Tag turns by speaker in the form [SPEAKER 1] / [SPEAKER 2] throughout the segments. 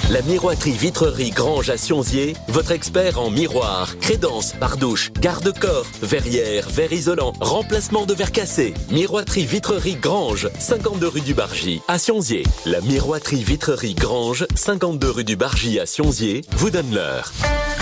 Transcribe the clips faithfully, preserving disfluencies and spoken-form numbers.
[SPEAKER 1] La miroiterie Vitrerie Grange à Sionzier, votre expert en miroir, crédence, pardouche, garde-corps, verrière, verre isolant, remplacement de verre cassé. Miroiterie Vitrerie Grange, cinquante-deux rue du Bargy à Sionzier. La miroiterie Vitrerie Grange, cinquante-deux rue du Bargy à Sionzier, vous donne l'heure.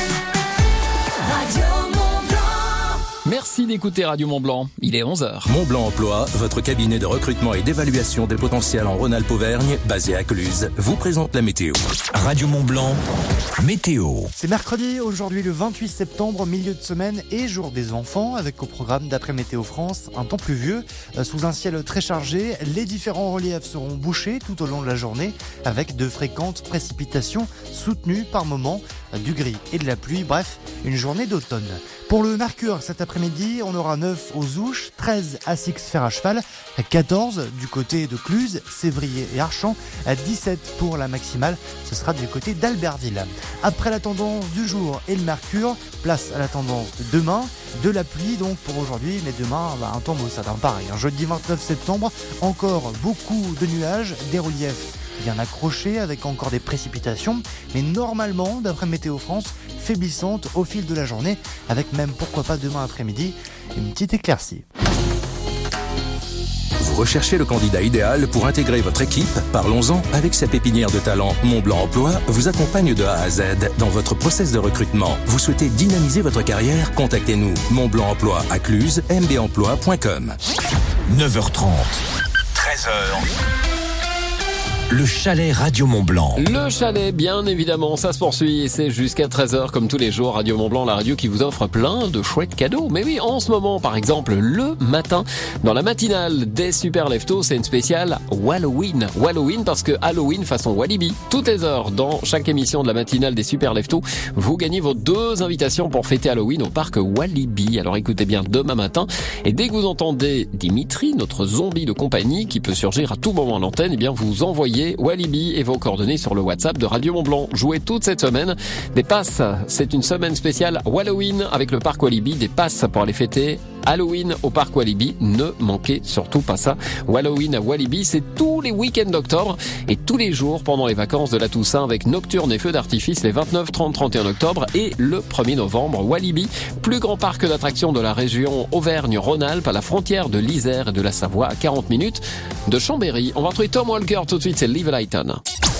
[SPEAKER 2] Merci d'écouter Radio Mont-Blanc, il est onze heures.
[SPEAKER 3] Mont-Blanc Emploi, votre cabinet de recrutement et d'évaluation des potentiels en Rhône-Alpes-Auvergne, basé à Cluse, vous présente la météo. Radio Mont-Blanc, météo.
[SPEAKER 4] C'est mercredi, aujourd'hui le vingt-huit septembre, milieu de semaine et jour des enfants, avec au programme d'après Météo France un temps pluvieux, sous un ciel très chargé. Les différents reliefs seront bouchés tout au long de la journée, avec de fréquentes précipitations soutenues par moments, du gris et de la pluie, bref, une journée d'automne. Pour le Mercure, cet après-midi, on aura neuf aux Ouches, treize à Six-Fer à cheval, quatorze du côté de Cluse, Sévrier et Archamps, dix-sept pour la maximale, ce sera du côté d'Albertville. Après la tendance du jour et le Mercure, place à la tendance de demain, de la pluie donc pour aujourd'hui, mais demain, bah, un temps maussade, hein, pareil. Un jeudi vingt-neuf septembre, encore beaucoup de nuages, des reliefs bien accrochés avec encore des précipitations, mais normalement, d'après Météo France, faiblissantes au fil de la journée, avec même, pourquoi pas demain après-midi, une petite éclaircie.
[SPEAKER 3] Vous recherchez le candidat idéal pour intégrer votre équipe? Parlons-en avec sa pépinière de talent. Mont-Blanc Emploi vous accompagne de A à Z dans votre process de recrutement. Vous souhaitez dynamiser votre carrière? Contactez-nous. Mont-Blanc Emploi à Cluse, m b emploi point com.
[SPEAKER 5] neuf heures trente, treize heures. Le chalet Radio Mont-Blanc.
[SPEAKER 2] Le chalet, bien évidemment, ça se poursuit et c'est jusqu'à treize heures comme tous les jours. Radio Mont-Blanc, la radio qui vous offre plein de chouettes cadeaux. Mais oui, en ce moment, par exemple, le matin, dans la matinale des Super Leftos, c'est une spéciale Halloween. Halloween parce que Halloween façon Walibi. Toutes les heures, dans chaque émission de la matinale des Super Leftos, vous gagnez vos deux invitations pour fêter Halloween au parc Walibi. Alors écoutez bien demain matin. Et dès que vous entendez Dimitri, notre zombie de compagnie qui peut surgir à tout moment à l'antenne, eh bien vous envoyez Walibi et vos coordonnées sur le WhatsApp de Radio Mont-Blanc. Jouez toute cette semaine des passes. C'est une semaine spéciale Halloween avec le parc Walibi. Des passes pour aller fêter Halloween au parc Walibi. Ne manquez surtout pas ça. Halloween à Walibi, c'est tous les week-ends d'octobre et tous les jours pendant les vacances de la Toussaint avec nocturnes et feux d'artifice les vingt-neuf, trente, trente et un octobre et le premier novembre. Walibi, plus grand parc d'attractions de la région Auvergne-Rhône-Alpes à la frontière de l'Isère et de la Savoie à quarante minutes de Chambéry. On va retrouver Tom Walker tout de suite, c'est Live Lighton.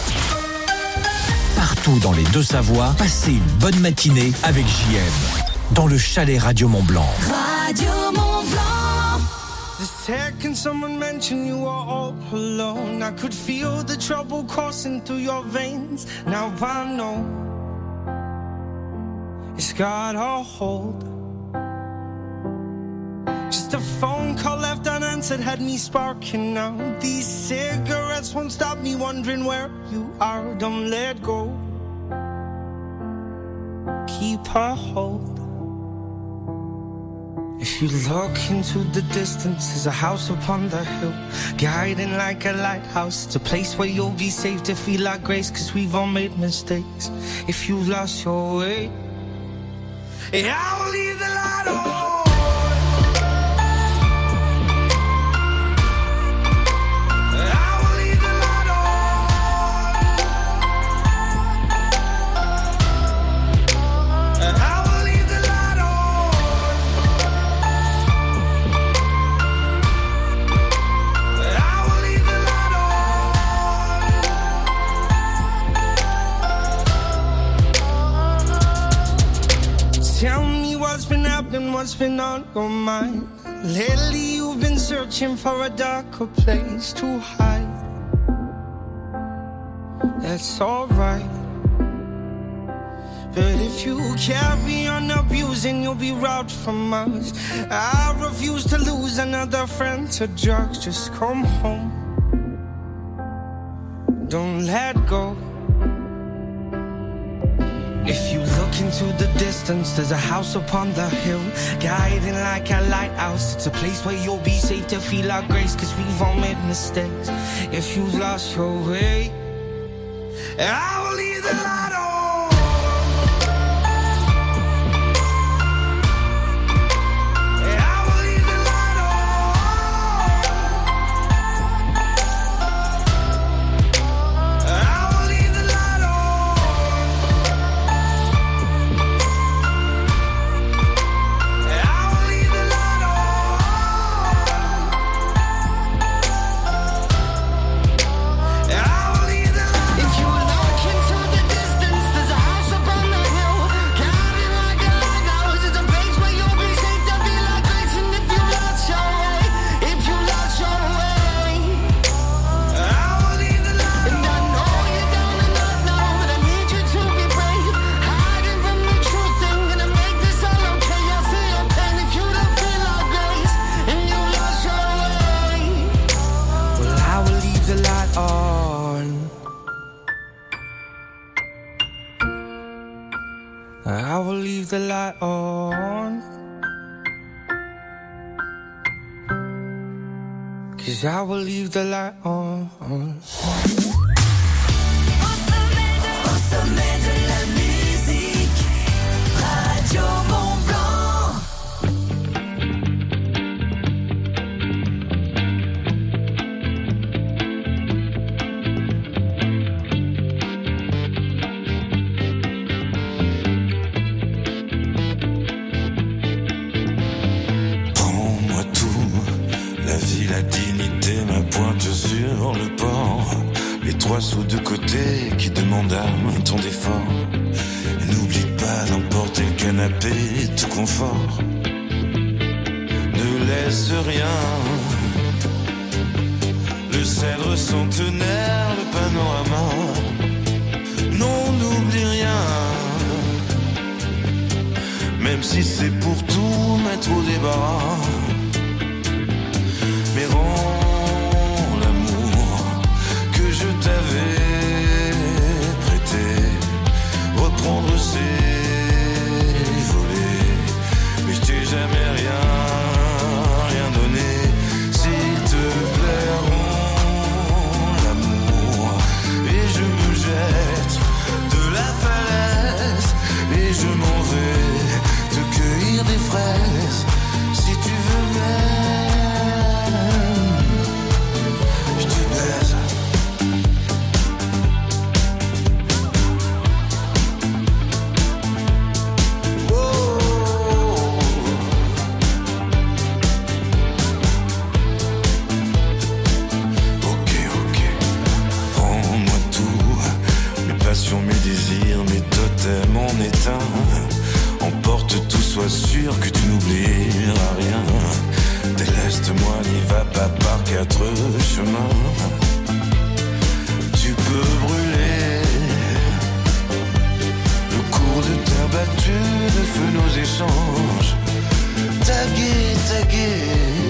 [SPEAKER 5] Partout dans les Deux-Savoies, passez une bonne matinée avec J M. Dans le chalet Radio Mont-Blanc.
[SPEAKER 6] Radio Mont-Blanc.
[SPEAKER 7] The second someone mentioned you were all alone, I could feel the trouble coursing through your veins. Now I know it's got a hold. Just a phone call left unanswered had me sparking now. These cigarettes won't stop me wondering where you are. Don't let go. Keep a hold. If you look into the distance, there's a house upon the hill, guiding like a lighthouse. It's a place where you'll be safe to feel like grace, cause we've all made mistakes. If you've lost your way, yeah, I will leave the light on. Tell me what's been happening, what's been on your mind. Lately you've been searching for a darker place to hide. That's alright, but if you carry on abusing, you'll be robbed from us. I refuse to lose another friend to drugs. Just come home, don't let go. If you look into the distance, there's a house upon the hill, guiding like a lighthouse. It's a place where you'll be safe to feel our grace, cause we've all made mistakes. If you've lost your way, I will leave the light on. I will leave the light on. I will leave the light on. 'Cause I will leave the light on.
[SPEAKER 6] Au sommet de la musique, Radio Mont-Blanc.
[SPEAKER 8] Prends-moi tout, la vie, la dignité, ma pointe sur le port. Les trois sous de côté qui demandent à tant d'efforts. N'oublie pas d'emporter le canapé, tout confort. Ne laisse rien. Le cèdre centenaire, le panorama. Non, n'oublie rien. Même si c'est pour tout mettre au débarras. Mais rends l'amour que je t'avais prêté, reprendre ses volets. Mais je t'ai jamais rien, rien donné. S'il te plaît, rends l'amour. Et je me jette de la falaise. Et je m'en vais te cueillir des fraises. Si tu veux même, je te baise. Ok, ok, prends-moi tout. Mes passions, mes désirs, mes totems en éteint. Emporte tout, sois sûr que tu n'oublieras rien. Déleste-moi, n'y va pas par quatre chemins. Tu peux brûler le cours de terre battue, de feu nos échanges. Taguer, taguer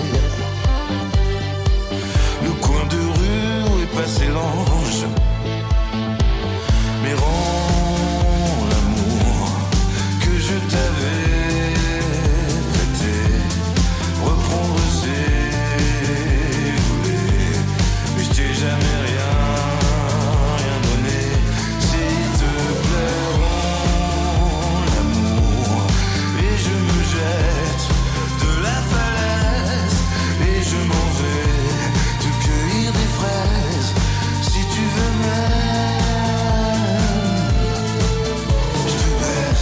[SPEAKER 8] le coin de rue où est passé l'ange. Mais rends l'amour que je t'avais prêté, reprendre ses volets. Mais je t'ai jamais rien, rien donné. S'il te plaît, rends l'amour. Et je me jette de la falaise. Et je m'en vais te cueillir des fraises. Si tu veux même, je te baise.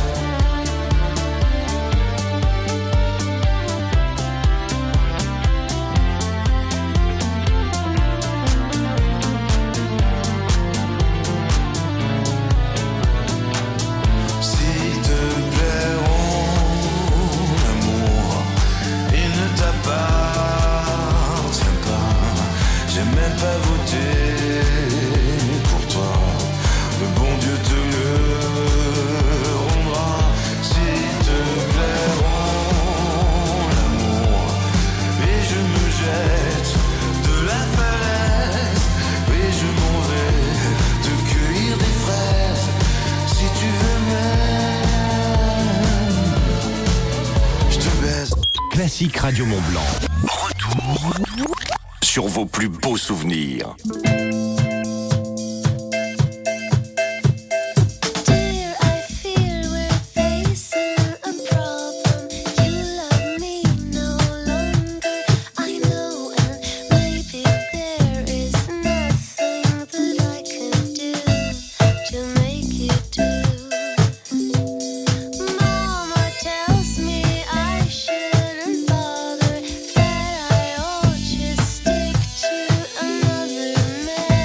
[SPEAKER 8] S'il te plaît, rends l'amour. Il ne t'appartient pas. J'ai même pas voté pour toi. Le bon Dieu te le rendra. S'il te plaît, rends l'amour. Et je me jette de la falaise. Et je m'en vais te cueillir des fraises. Si tu veux même, je te baise.
[SPEAKER 5] Classique Radio Mont-Blanc. Retour sur vos plus beaux souvenirs.
[SPEAKER 9] Dear, I fear we're facing a problem. You love me no longer. I know, and maybe there is nothing that I can do to make you do. Mama tells me I shouldn't bother, that I ought just stick to another man.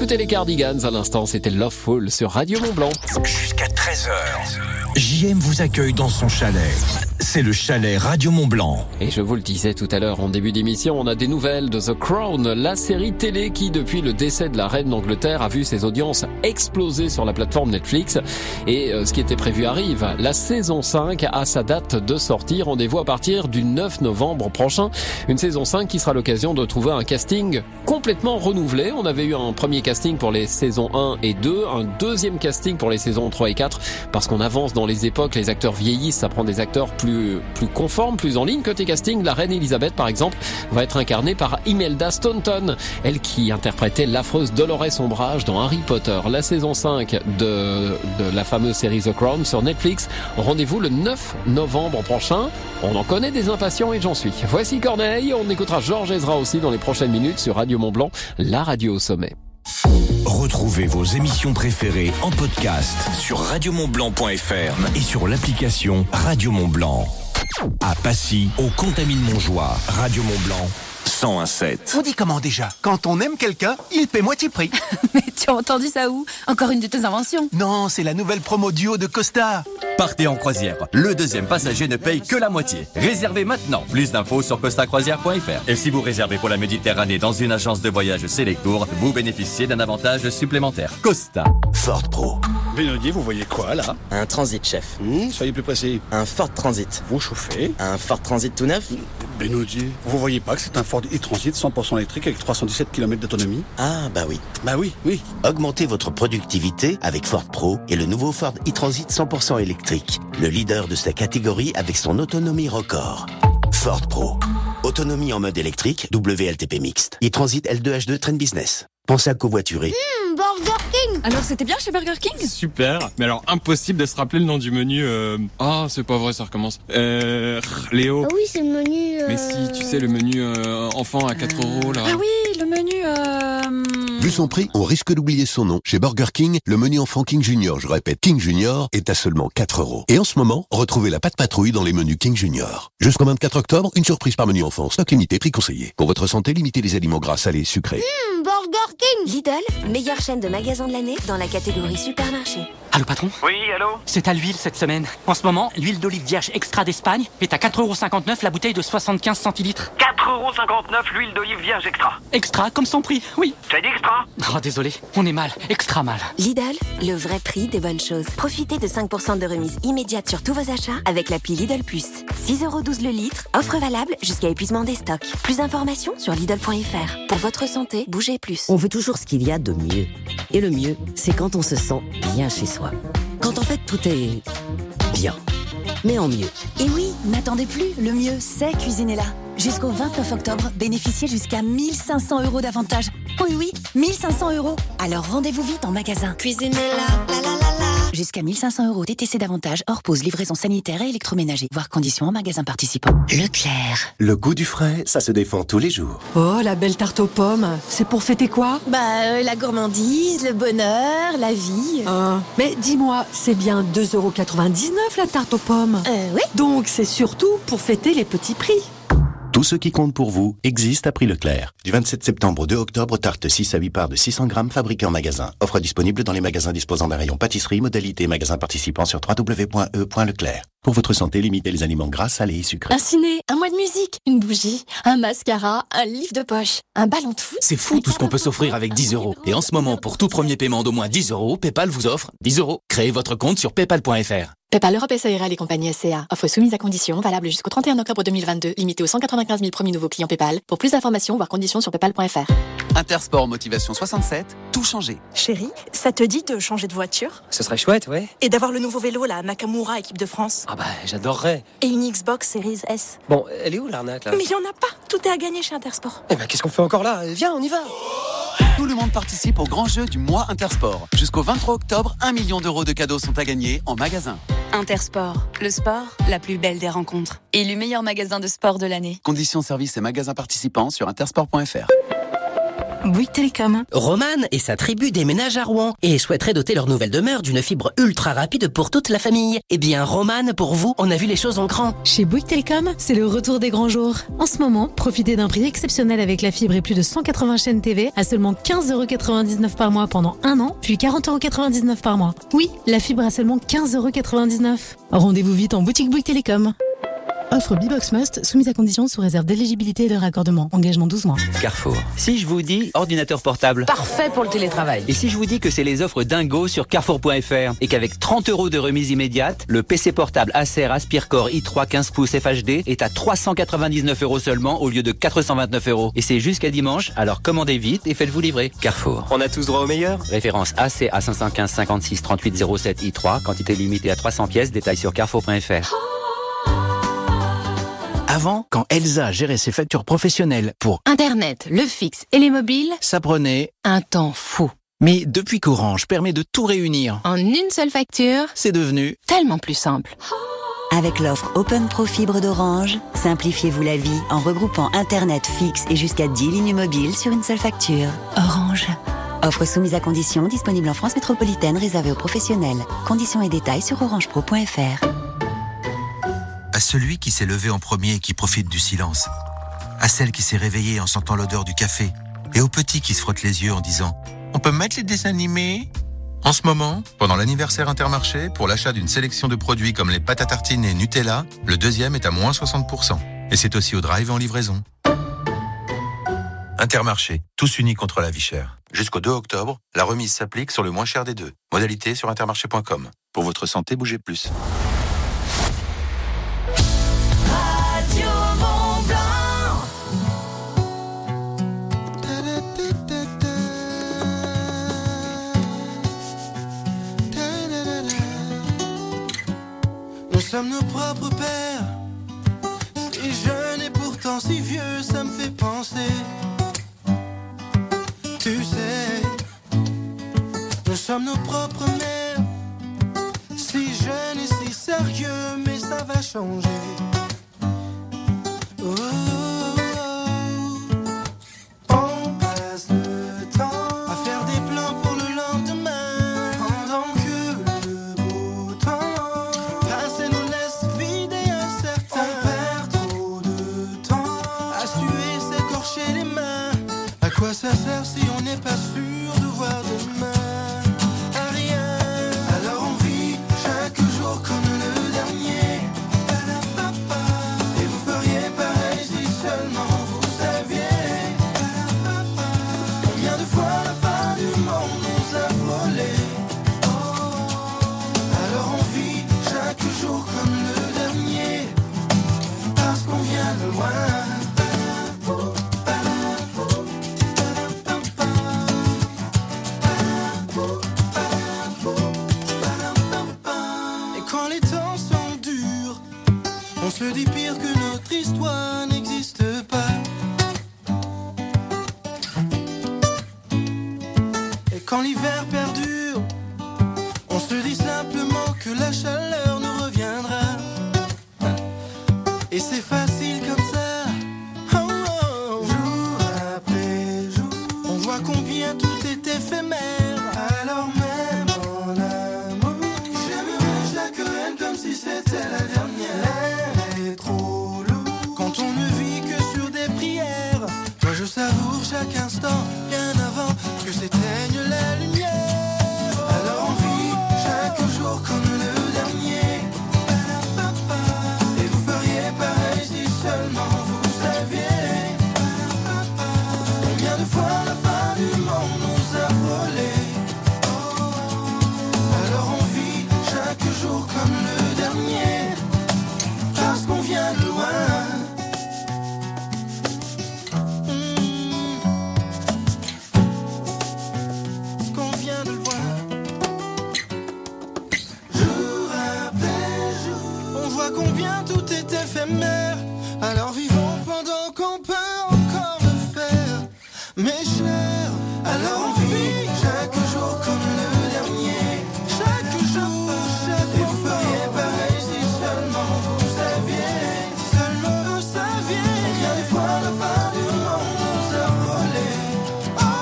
[SPEAKER 2] écouté les Cardigans à l'instant, c'était Loveful sur Radio Mont-Blanc.
[SPEAKER 5] Jusqu'à treize heures, J M vous accueille dans son chalet. C'est le chalet Radio Mont-Blanc.
[SPEAKER 2] Et je vous le disais tout à l'heure en début d'émission, on a des nouvelles de The Crown, la série télé qui, depuis le décès de la reine d'Angleterre, a vu ses audiences exploser sur la plateforme Netflix. Et euh, ce qui était prévu arrive. La saison cinq a sa date de sortie. Rendez-vous à partir du neuf novembre prochain. Une saison cinq qui sera l'occasion de trouver un casting complètement renouvelé. On avait eu un premier casting pour les saisons un et deux, un deuxième casting pour les saisons trois et quatre, parce qu'on avance dans les époques, les acteurs vieillissent, ça prend des acteurs plus, plus conformes, plus en ligne. Côté casting, la reine Elisabeth, par exemple, va être incarnée par Imelda Staunton, elle qui interprétait l'affreuse Dolores Ombrage dans Harry Potter. La saison cinq de, de la fameuse série The Crown sur Netflix. Rendez-vous le neuf novembre prochain. On en connaît des impatients et j'en suis. Voici Corneille, on écoutera Georges Ezra aussi dans les prochaines minutes sur Radio Mont-Blanc, la radio au sommet.
[SPEAKER 5] Retrouvez vos émissions préférées en podcast sur radio mont blanc point f r et sur l'application Radio Mont-Blanc. À Passy, au Contamine-Montjoie, Radio Mont-Blanc, cent un sept.
[SPEAKER 10] On dit comment déjà? Quand on aime quelqu'un, il paie moitié prix.
[SPEAKER 11] Mais tu as entendu ça où? Encore une de tes inventions?
[SPEAKER 10] Non, c'est la nouvelle promo duo de Costa.
[SPEAKER 12] Partez en croisière. Le deuxième passager ne paye que la moitié. Réservez maintenant. Plus d'infos sur costa croisière point f r. Et si vous réservez pour la Méditerranée dans une agence de voyage Selectour, vous bénéficiez d'un avantage supplémentaire. Costa.
[SPEAKER 13] Ford Pro.
[SPEAKER 14] Benodier, vous voyez quoi là?
[SPEAKER 13] Un Transit, chef.
[SPEAKER 14] Mmh, soyez plus précis.
[SPEAKER 13] Un Ford Transit.
[SPEAKER 14] Vous chauffez?
[SPEAKER 13] Un Ford Transit tout neuf?
[SPEAKER 14] Benodier, vous voyez pas que c'est un Ford e-Transit cent pour cent électrique avec trois cent dix-sept kilomètres d'autonomie?
[SPEAKER 13] Ah bah oui.
[SPEAKER 14] Bah oui, oui.
[SPEAKER 13] Augmentez votre productivité avec Ford Pro et le nouveau Ford e-Transit cent pour cent électrique. Le leader de sa catégorie avec son autonomie record. Ford Pro. Autonomie en mode électrique, W L T P mixte. E-Transit L deux H deux Trend Business. Pensez à covoiturer.
[SPEAKER 11] Mmh, Burger King. Alors c'était bien chez Burger King?
[SPEAKER 15] Super. Mais alors impossible de se rappeler le nom du menu. Euh... Ah, c'est pas vrai, ça recommence. Euh... Léo.
[SPEAKER 9] Ah oui, c'est le menu... Euh...
[SPEAKER 15] Mais si, tu sais, le menu euh, enfant à quatre euros là.
[SPEAKER 11] Ah oui, le menu... Euh...
[SPEAKER 16] Vu son prix, on risque d'oublier son nom. Chez Burger King, le menu enfant King Junior, je répète, King Junior, est à seulement quatre euros. Et en ce moment, retrouvez la pâte patrouille dans les menus King Junior. Jusqu'au vingt-quatre octobre, une surprise par menu enfant. Stock limité, prix conseillé. Pour votre santé, limitez les aliments gras, salés, sucrés.
[SPEAKER 9] Mmh, Burger King.
[SPEAKER 17] Lidl, meilleure chaîne de magasins de l'année dans la catégorie supermarché.
[SPEAKER 18] Allô patron?
[SPEAKER 19] Oui, allô?
[SPEAKER 18] C'est à l'huile cette semaine. En ce moment, l'huile d'olive vierge extra d'Espagne est à quatre euros cinquante-neuf la bouteille de soixante-quinze centilitres.
[SPEAKER 19] quatre euros cinquante-neuf l'huile d'olive vierge extra.
[SPEAKER 18] Extra comme son prix, oui.
[SPEAKER 19] T'as dit extra?
[SPEAKER 18] Oh désolé, on est mal, extra mal.
[SPEAKER 17] Lidl, le vrai prix des bonnes choses. Profitez de cinq pour cent de remise immédiate sur tous vos achats avec l'appli Lidl Plus. six euros douze le litre, offre valable jusqu'à épuisement des stocks. Plus d'informations sur Lidl point f r. Pour votre santé, bougez plus.
[SPEAKER 20] On veut toujours ce qu'il y a de mieux. Et le mieux, c'est quand on se sent bien chez soi. Quand en fait tout est bien, mais en mieux.
[SPEAKER 11] Et oui, n'attendez plus, le mieux c'est Cuisinella. Jusqu'au vingt-neuf octobre, bénéficiez jusqu'à mille cinq cents euros d'avantages. Oui, oui, mille cinq cents euros. Alors rendez-vous vite en magasin.
[SPEAKER 9] Cuisinella, la la la la.
[SPEAKER 11] Jusqu'à mille cinq cents euros D T C d'avantages, hors pause, livraison sanitaire et électroménager. Voir conditions en magasin participant.
[SPEAKER 20] Leclerc.
[SPEAKER 21] Le goût du frais, ça se défend tous les jours.
[SPEAKER 22] Oh, la belle tarte aux pommes. C'est pour fêter quoi?
[SPEAKER 11] Bah, euh, la gourmandise, le bonheur, la vie.
[SPEAKER 22] Ah, mais dis-moi, c'est bien deux euros quatre-vingt-dix-neuf la tarte aux pommes.
[SPEAKER 11] Euh, oui.
[SPEAKER 22] Donc c'est surtout pour fêter les petits prix.
[SPEAKER 21] Tout ce qui compte pour vous existe à prix Leclerc. Du vingt-sept septembre au deux octobre, tarte six à huit parts de six cents grammes fabriquée en magasin. Offre disponible dans les magasins disposant d'un rayon pâtisserie, modalité magasin participant sur w w w point e point leclerc. Pour votre santé, limitez les aliments gras, salés et sucrés.
[SPEAKER 11] Un ciné, un mois de musique, une bougie, un mascara, un livre de poche, un ballon de foot.
[SPEAKER 23] C'est fou tout ce qu'on peut s'offrir avec dix euros. Et en ce moment, pour tout premier paiement d'au moins dix euros, PayPal vous offre dix euros. Créez votre compte sur paypal point f r.
[SPEAKER 11] PayPal Europe S A R L et compagnie S C A. Offre soumise à conditions, valable jusqu'au trente et un octobre deux mille vingt-deux, limitée aux cent quatre-vingt-quinze mille premiers nouveaux clients PayPal. Pour plus d'informations, voir conditions sur paypal point f r.
[SPEAKER 24] Intersport Motivation soixante-sept, tout changer.
[SPEAKER 25] Chérie, ça te dit de changer de voiture?
[SPEAKER 24] Ce serait chouette, ouais.
[SPEAKER 25] Et d'avoir le nouveau vélo, la Nakamura équipe de France?
[SPEAKER 24] Ah bah, j'adorerais.
[SPEAKER 25] Et une Xbox Series S?
[SPEAKER 24] Bon, elle est où l'arnaque là?
[SPEAKER 25] Mais il y en a pas, tout est à gagner chez Intersport.
[SPEAKER 24] Eh ben, qu'est-ce qu'on fait encore là? Viens, on y va. Tout le monde participe au grand jeu du mois Intersport. Jusqu'au vingt-trois octobre, un million d'euros de cadeaux sont à gagner en magasin.
[SPEAKER 26] Intersport, le sport, la plus belle des rencontres. Élu meilleur magasin de sport de l'année.
[SPEAKER 24] Conditions, services et magasins participants sur intersport point f r.
[SPEAKER 25] Bouygues Télécom.
[SPEAKER 1] Romane et sa tribu déménagent à Rouen et souhaiterait doter leur nouvelle demeure d'une fibre ultra rapide pour toute la famille. Eh bien, Romane, pour vous, on a vu les choses en grand.
[SPEAKER 22] Chez Bouygues Télécom, c'est le retour des grands jours. En ce moment, profitez d'un prix exceptionnel avec la fibre et plus de cent quatre-vingts chaînes T V à seulement quinze euros quatre-vingt-dix-neuf par mois pendant un an, puis quarante euros quatre-vingt-dix-neuf par mois. Oui, la fibre à seulement quinze euros quatre-vingt-dix-neuf. Rendez-vous vite en boutique Bouygues Télécom. Offre B-Box Must, soumise à condition sous réserve d'éligibilité et de raccordement. Engagement douze mois.
[SPEAKER 3] Carrefour. Si je vous dis ordinateur portable.
[SPEAKER 4] Parfait pour le télétravail.
[SPEAKER 3] Et si je vous dis que c'est les offres dingo sur carrefour point f r et qu'avec trente euros de remise immédiate, le P C portable Acer Aspire-Core i trois quinze pouces F H D est à trois cent quatre-vingt-dix-neuf euros seulement au lieu de quatre cent vingt-neuf euros. Et c'est jusqu'à dimanche, alors commandez vite et faites-vous livrer. Carrefour.
[SPEAKER 6] On a tous droit au meilleur.
[SPEAKER 3] Référence A C A cinq cent quinze cinquante-six trente-huit zéro sept i trois, quantité limitée à trois cents pièces, détail sur carrefour point f r.
[SPEAKER 7] Avant, quand Elsa gérait ses factures professionnelles pour
[SPEAKER 8] Internet, le fixe et les mobiles,
[SPEAKER 7] ça prenait
[SPEAKER 8] un temps fou.
[SPEAKER 7] Mais depuis qu'Orange permet de tout réunir
[SPEAKER 8] en une seule facture,
[SPEAKER 7] c'est devenu
[SPEAKER 8] tellement plus simple.
[SPEAKER 11] Avec l'offre Open Pro Fibre d'Orange, simplifiez-vous la vie en regroupant Internet fixe et jusqu'à dix lignes mobiles sur une seule facture. Orange. Offre soumise à conditions, disponible en France métropolitaine, réservée aux professionnels. Conditions et détails sur orangepro point f r.
[SPEAKER 27] À celui qui s'est levé en premier et qui profite du silence. À celle qui s'est réveillée en sentant l'odeur du café. Et au petit qui se frotte les yeux en disant « On peut mettre les dessins animés ?» En ce moment, pendant l'anniversaire Intermarché, pour l'achat d'une sélection de produits comme les pâtes à tartiner et Nutella, le deuxième est à moins soixante pour cent. Et c'est aussi au drive et en livraison. Intermarché, tous unis contre la vie chère. Jusqu'au deux octobre, la remise s'applique sur le moins cher des deux. Modalité sur intermarché point com. Pour votre santé, bougez plus.
[SPEAKER 28] Nous sommes nos propres pères, si jeunes et pourtant si vieux, ça me fait penser. Tu sais, nous sommes nos propres mères, si jeunes et si sérieux, mais ça va changer. Oh, oh, oh. On passe le temps à faire des plans pour le lendemain, pendant que le beau temps passer nous laisse vide et incertain. On perd trop de temps à suer, s'écorcher les mains. À quoi ça sert si on n'est pas sûr de voir demain? À rien. Alors on vit chaque jour comme le dernier. Et vous feriez pareil si seulement vous saviez. Combien de fois la fin du monde nous a volé. Alors on vit chaque jour comme le dernier, parce qu'on vient de loin. Et quand les temps sont durs, on se dit pire que notre histoire n'existe pas. Et quand l'hiver perdure, on se dit simplement que la chaleur nous reviendra. Et c'est facile comme ça. Oh, oh. Jour après jour, on voit combien tout est éphémère. Alors même en amour, j'aimerais chaque haine comme si c'était la dernière. L'air est trop lourd quand on ne vit que sur des prières. Moi je savoure chaque instant bien avant que s'éteigne la lumière. Alors on vit chaque jour comme le dernier. Et vous feriez pareil si seulement vous saviez. Combien de fois la fin du monde nous a volé. Alors on vit chaque jour comme le dernier, parce qu'on vient de loin. Parce qu'on vient de loin. Jour après jour, on voit combien tout est éphémère. Alors vivons pendant qu'on peut encore le faire. Mes chers, alors on vit chaque jour comme le dernier. Chaque jour, chaque jour. Et vous feriez pareil si seulement vous saviez. Seulement vous saviez. Combien de fois la fin du monde nous a volé. Oh,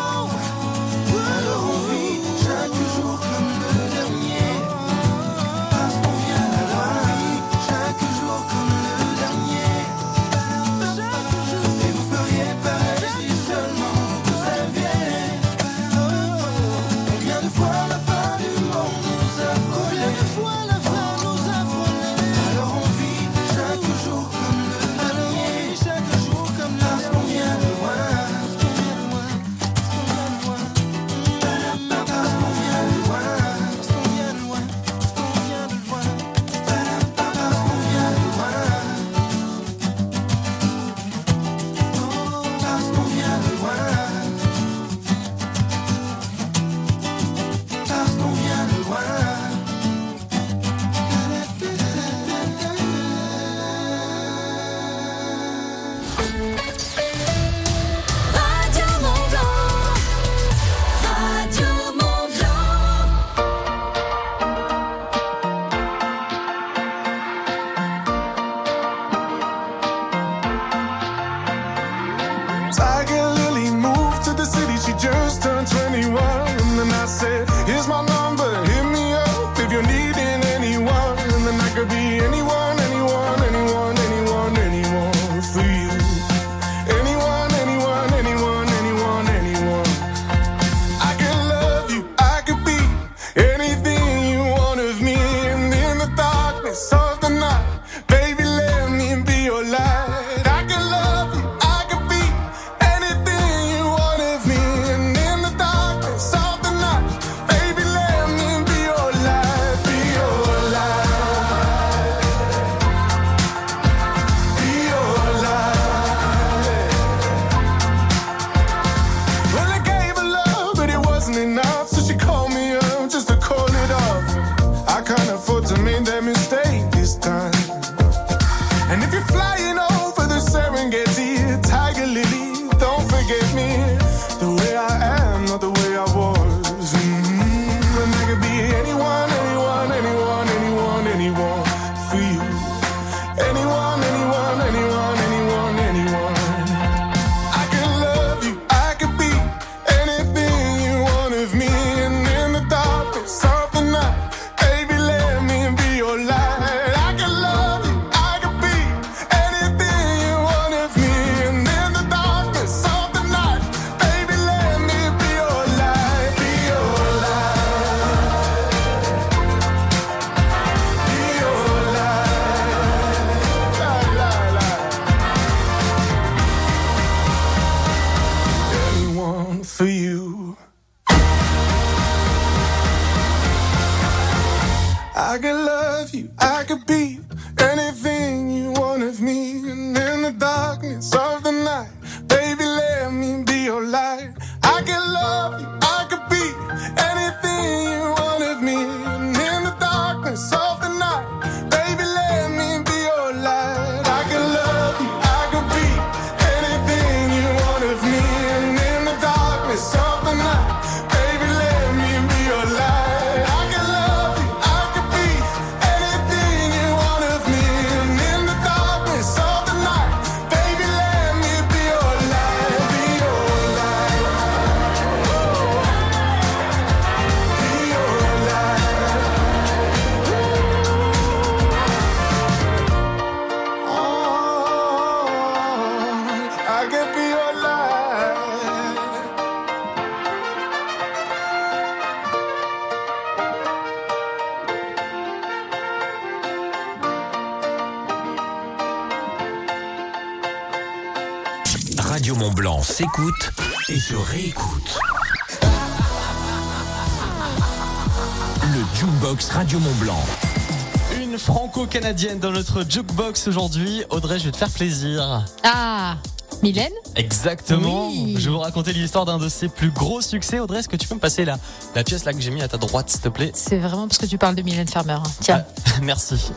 [SPEAKER 28] I made that mistake this time. And if you're flying over the Serengeti, Tiger Lily, don't forget me. The way I am, not the way I was. Mm-hmm. And I could be anyone, anyone, anyone, anyone, anyone for you. Anyone, anyone, anyone, anyone, anyone. I could love you, I could be anything you want of me. And in the darkness of the night, baby, let me be your light. I could love you, I could be anything you want of me. And in the darkness of the night, baby, let me be your light, be your light, be your light, la, la, la. Anyone for you. I could love you, I could be anything you want of me. And in the darkness of the night, baby, let me be your light. I could love you, I could be anything you want of me. And in the darkness of the night, baby, let me be your light. I could love you, I could be anything you want of me. And in the darkness of the night, baby, let me be your light. I could love you, I could be anything you want of me. And in the darkness of the night, baby, let me be your light, be your light, be your light. Oh, I could be your light.
[SPEAKER 2] Radio Mont Blanc s'écoute et se réécoute. Le Jukebox Radio Mont Blanc.
[SPEAKER 4] Une franco-canadienne dans notre Jukebox aujourd'hui. Audrey, je vais te faire plaisir.
[SPEAKER 22] Ah, Mylène?
[SPEAKER 4] Exactement.
[SPEAKER 22] Oui.
[SPEAKER 4] Je vais vous raconter l'histoire d'un de ses plus gros succès. Audrey, est-ce que tu peux me passer la, la pièce là que j'ai mis à ta droite, s'il te plaît?
[SPEAKER 22] C'est vraiment parce que tu parles de Mylène Farmer. hein. Tiens.
[SPEAKER 4] Ah, merci.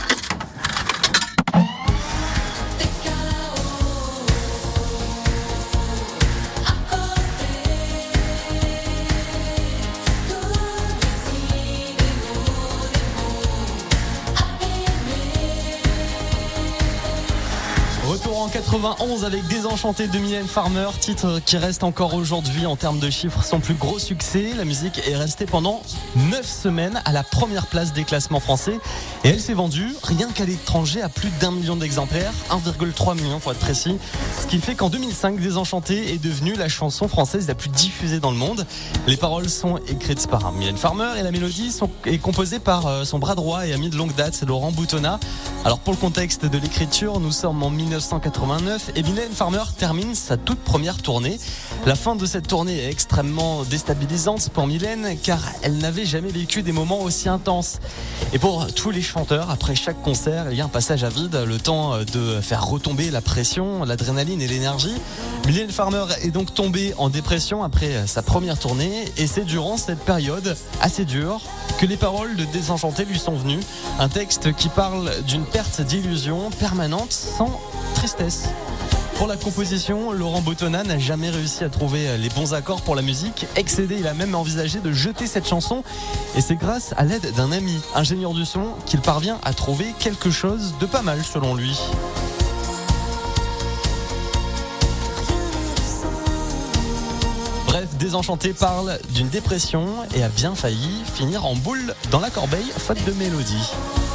[SPEAKER 4] Retour en quatre-vingt-onze avec Désenchanté de Mylène Farmer, titre qui reste encore aujourd'hui en termes de chiffres son plus gros succès. La musique est restée pendant neuf semaines à la première place des classements français et elle s'est vendue rien qu'à l'étranger à plus d'un million d'exemplaires, un virgule trois million pour être précis, ce qui fait qu'en deux mille cinq Désenchanté est devenue la chanson française la plus diffusée dans le monde. Les paroles sont écrites par Mylène Farmer et la mélodie sont, est composée par son bras droit et ami de longue date, c'est Laurent Boutonnat. Alors pour le contexte de l'écriture, nous sommes en mille neuf cent quatre-vingt-neuf et Mylène Farmer termine sa toute première tournée. La fin de cette tournée est extrêmement déstabilisante pour Mylène car elle n'avait jamais vécu des moments aussi intenses. Et pour tous les chanteurs, après chaque concert, il y a un passage à vide, le temps de faire retomber la pression, l'adrénaline et l'énergie. Mylène Farmer est donc tombée en dépression après sa première tournée et c'est durant cette période assez dure que les paroles de Désenchanté lui sont venues. Un texte qui parle d'une perte d'illusion permanente sans tristesse. Pour la composition, Laurent Boutonnat n'a jamais réussi à trouver les bons accords pour la musique. Excédé, il a même envisagé de jeter cette chanson et c'est grâce à l'aide d'un ami, ingénieur du son, qu'il parvient à trouver quelque chose de pas mal selon lui. Bref, Désenchanté parle d'une dépression et a bien failli finir en boule dans la corbeille faute de mélodie.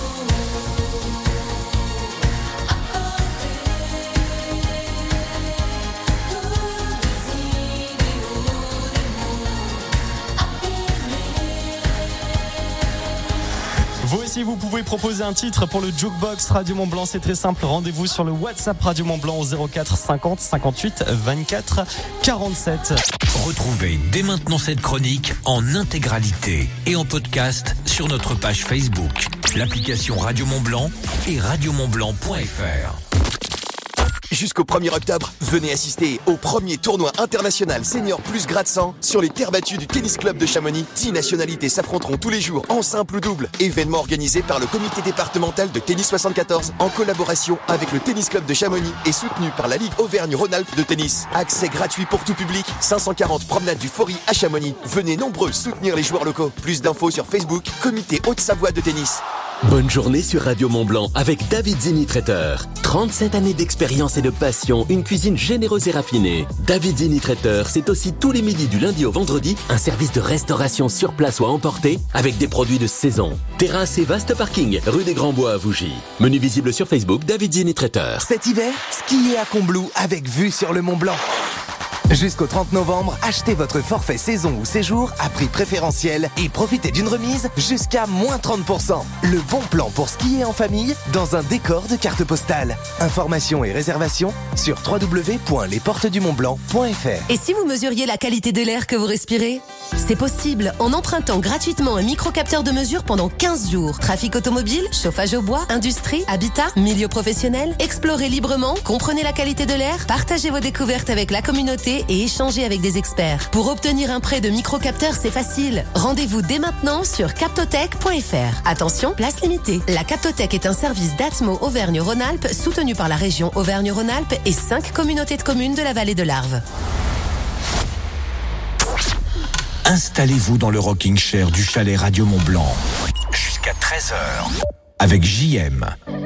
[SPEAKER 4] Vous aussi, vous pouvez proposer un titre pour le Jukebox Radio Mont Blanc. C'est très simple. Rendez-vous sur le WhatsApp Radio Mont Blanc au zéro quatre cinquante cinquante-huit vingt-quatre quarante-sept.
[SPEAKER 2] Retrouvez dès maintenant cette chronique en intégralité et en podcast sur notre page Facebook, l'application Radio Mont Blanc et radio mont blanc point f r.
[SPEAKER 5] Jusqu'au premier octobre, venez assister au premier tournoi international senior plus grade cent sur les terres battues du Tennis Club de Chamonix. dix nationalités s'affronteront tous les jours en simple ou double. Événement organisé par le comité départemental de tennis soixante-quatorze en collaboration avec le Tennis Club de Chamonix et soutenu par la Ligue Auvergne-Rhône-Alpes de tennis. Accès gratuit pour tout public, cinq cent quarante promenade du Faury à Chamonix. Venez nombreux soutenir les joueurs locaux. Plus d'infos sur Facebook, Comité Haute-Savoie de tennis.
[SPEAKER 6] Bonne journée sur Radio Mont-Blanc avec David Zini Traiteur. trente-sept années d'expérience et de passion, une cuisine généreuse et raffinée. David Zini Traiteur, c'est aussi tous les midis du lundi au vendredi, un service de restauration sur place ou à emporter avec des produits de saison. Terrasse et vaste parking, rue des Grands Bois à Vougy. Menu visible sur Facebook, David Zini Traiteur.
[SPEAKER 10] Cet hiver, skiez à Combloux avec vue sur le Mont Blanc. Jusqu'au trente novembre, achetez votre forfait saison ou séjour à prix préférentiel et profitez d'une remise jusqu'à moins trente pour cent. Le bon plan pour skier en famille dans un décor de carte postale. Informations et réservations sur w w w point les portes du mont blanc point f r.
[SPEAKER 12] Et si vous mesuriez la qualité de l'air que vous respirez ? C'est possible en empruntant gratuitement un microcapteur de mesure pendant quinze jours. Trafic automobile, chauffage au bois, industrie, habitat, milieu professionnel. Explorez librement, comprenez la qualité de l'air, partagez vos découvertes avec la communauté et échanger avec des experts. Pour obtenir un prêt de microcapteur, c'est facile. Rendez-vous dès maintenant sur captotech point f r. Attention, place limitée. La Captotech est un service d'Atmo Auvergne-Rhône-Alpes soutenu par la région Auvergne-Rhône-Alpes et cinq communautés de communes de la vallée de l'Arve.
[SPEAKER 2] Installez-vous dans le rocking chair du chalet Radio Mont-Blanc jusqu'à treize heures avec J M.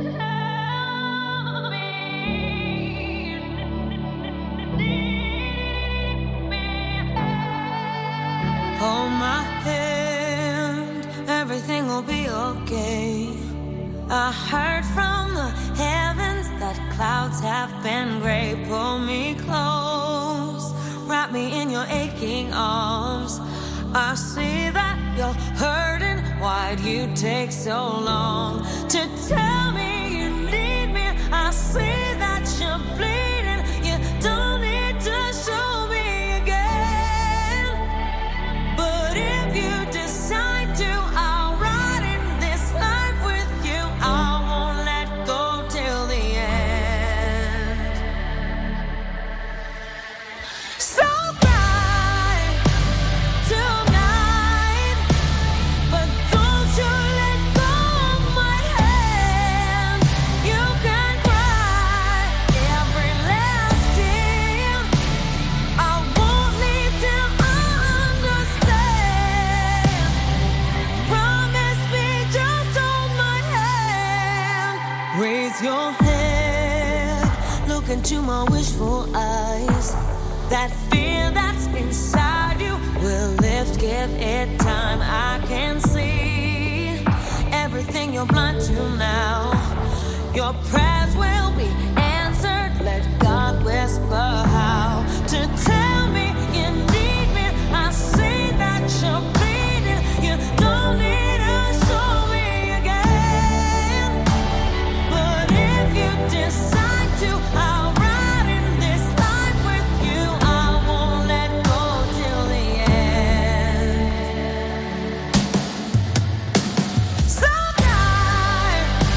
[SPEAKER 13] Hold my hand, everything will be okay. I heard from the heavens that clouds have been gray. Pull me close, wrap me in your aching arms. I see that you're hurting, why'd you take so long to tell me you need me? I see that you're bleeding, you don't need to show me again. But if you decide to, I'll ride in this life with you. I won't let go till the end. So cry tonight, but don't you let go of my hand. You can cry every last tear. I won't leave till I understand. Promise me, just hold my hand. Raise your head, look into my wishful eyes. That fear that's inside you will lift, give it time. I can see everything you're blind to now. Your prayers will be answered. Let God whisper how to tell me you need me. I see that you're bleeding. You don't need to show me again. But if you decide to, I'll ride in this life with you. I won't let go till the end. So die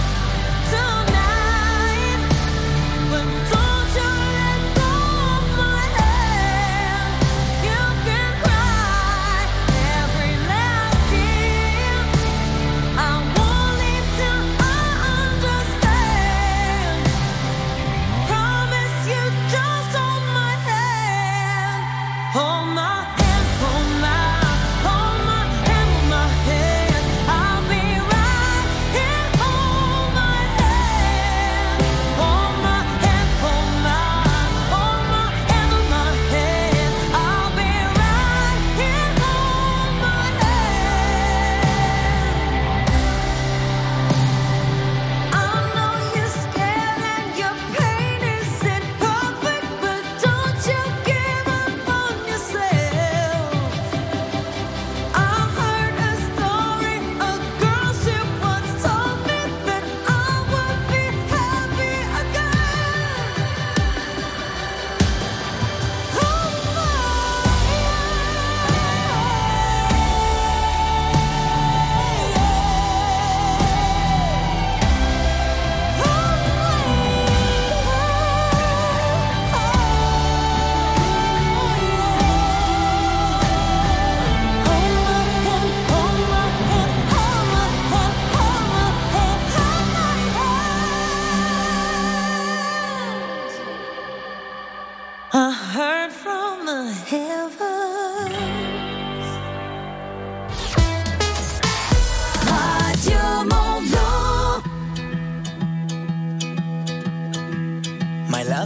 [SPEAKER 13] tonight, but don't you let go of my hand. You can cry every last tear.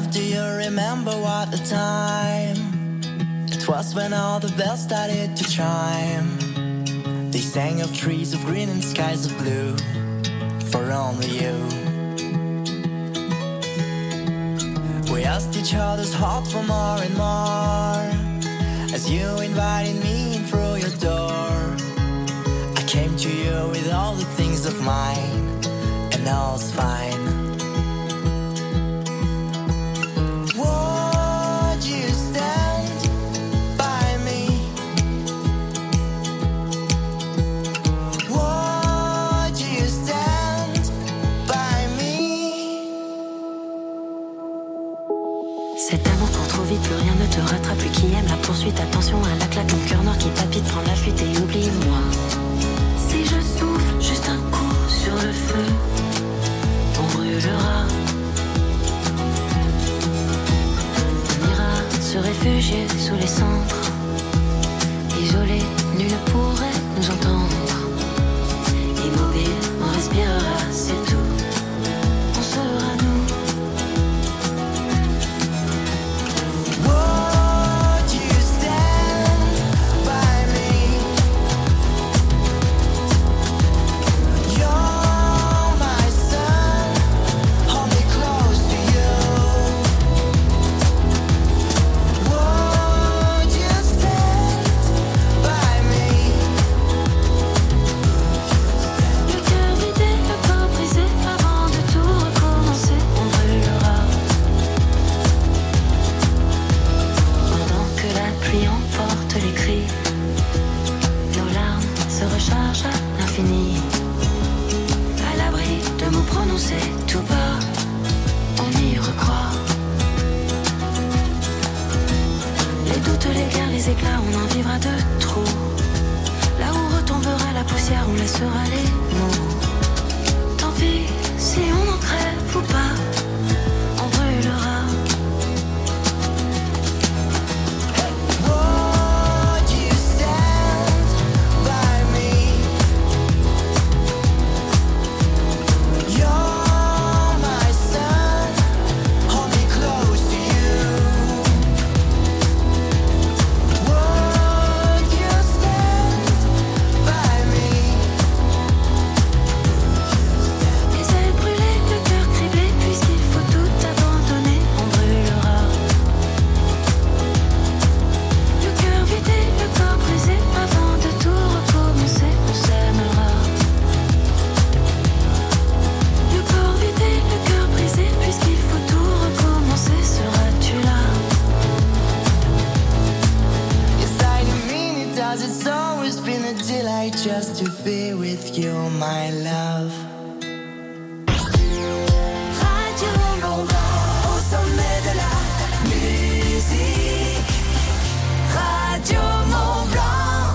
[SPEAKER 9] love, do you remember what the time? It was when all the bells started to chime. They sang of trees of green and skies of blue for only you. We asked each other's heart for more and more as you invited me in through your door. I came to you with all the things of mine, and all's fine. Would you stand by me? Would you stand by me?
[SPEAKER 14] Cet amour court trop vite, plus rien ne te rattrape, plus qui aime la poursuite. Attention à la claque, mon cœur noir qui palpite, prends la fuite et oublie-moi. Si je souffle juste un coup sur le feu, on brûlera. On ira se réfugier sous les cendres. Isolé, nul ne pourrait nous entendre. Immobile, on respirera, c'est tout. On sera nous.
[SPEAKER 9] Would you stand by me? You're my sun, hold me close to you. Would you stand by me?
[SPEAKER 14] Le cœur vidé, le corps brisé, avant de tout recommencer, on brûlera. Pendant que la pluie emporte les cris, nos larmes se rechargent à l'infini. À l'abri de mots prononcés tout bas, on y recroit. Les doutes, les guerres, les éclats, on en vivra de trop. Là où retombera la poussière, on laissera les mots. Tant pis si on en crève ou pas, on brûlera.
[SPEAKER 9] Would you stand by me? You're my sun, hold me close to you. Would you stand by me?
[SPEAKER 14] Les ailes brûlées, le cœur criblé, puisqu'il faut tout abandonner, on brûlera. Le cœur vidé, le corps brisé, avant de tout recommencer, on s'aimera. Le corps vidé, le cœur brisé, puisqu'il faut tout recommencer, seras-tu là?
[SPEAKER 9] Yes, I didn't mean it, as it's always been a delight just to be with you, my love.
[SPEAKER 14] Radio Mont-Blanc, au sommet de la musique. Radio Mont-Blanc.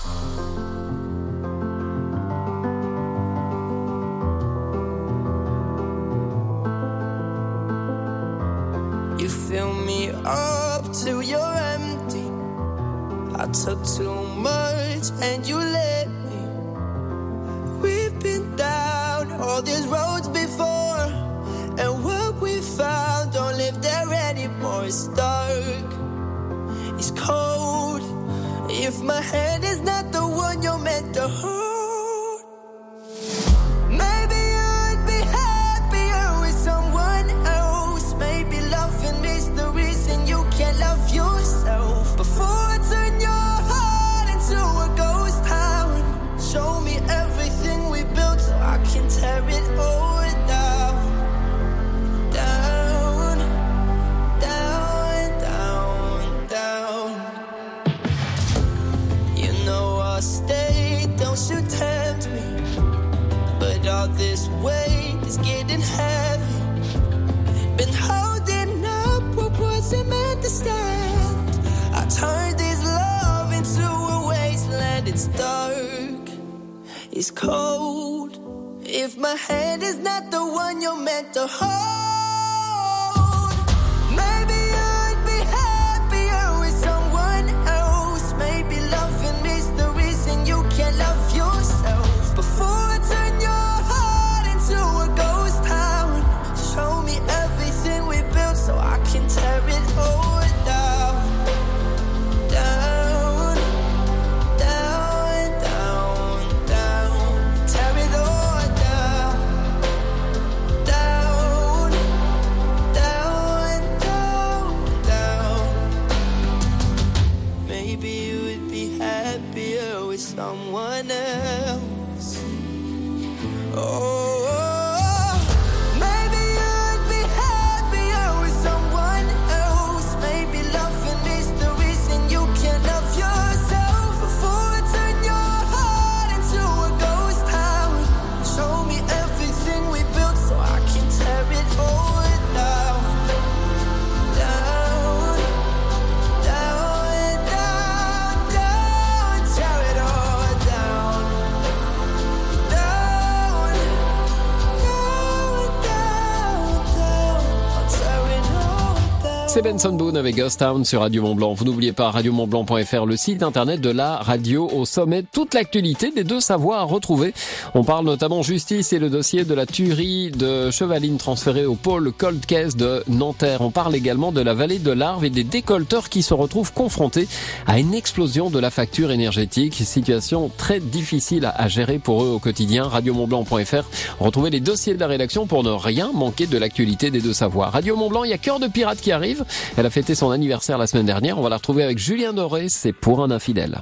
[SPEAKER 9] You fill me up till you're empty. I took too much and you let me. We've been down all these roads before, and what we found don't live there anymore. It's dark, it's cold. If my hand is not the one you're meant to hold, maybe I'd be happier with someone else. Maybe loving is the reason you can't love yourself. Before I turn your heart into a ghost town, show me everything we built so I can tear it all down. Down, down, down, down. You know I'll stay, don't you tempt me. But all this weight is getting heavy. Been holding up what wasn't meant to stand. I turned this love into a wasteland. It's dark, it's cold. If my hand is not the one you're meant to hold, maybe I'd be happier with someone else. Maybe loving is the reason you can't love yourself. Before I turn your heart into a ghost town, show me everything we built so I can
[SPEAKER 15] C'est Benson Boone avec Ghost Town sur Radio Mont-Blanc. Vous n'oubliez pas radio mont blanc point f r, le site internet de la radio au sommet. Toute l'actualité des deux Savoies à retrouver. On parle notamment justice et le dossier de la tuerie de Chevaline transférée au pôle Cold Case de Nanterre. On parle également de la vallée de l'Arve et des décolteurs qui se retrouvent confrontés à une explosion de la facture énergétique. Situation très difficile à gérer pour eux au quotidien. radio mont blanc point f r. Retrouvez les dossiers de la rédaction pour ne rien manquer de l'actualité des deux Savoies. Radio Mont-Blanc, il y a Cœur de Pirate qui arrive. Elle a fêté son anniversaire la semaine dernière. On va la retrouver avec Julien Doré. C'est Pour un infidèle.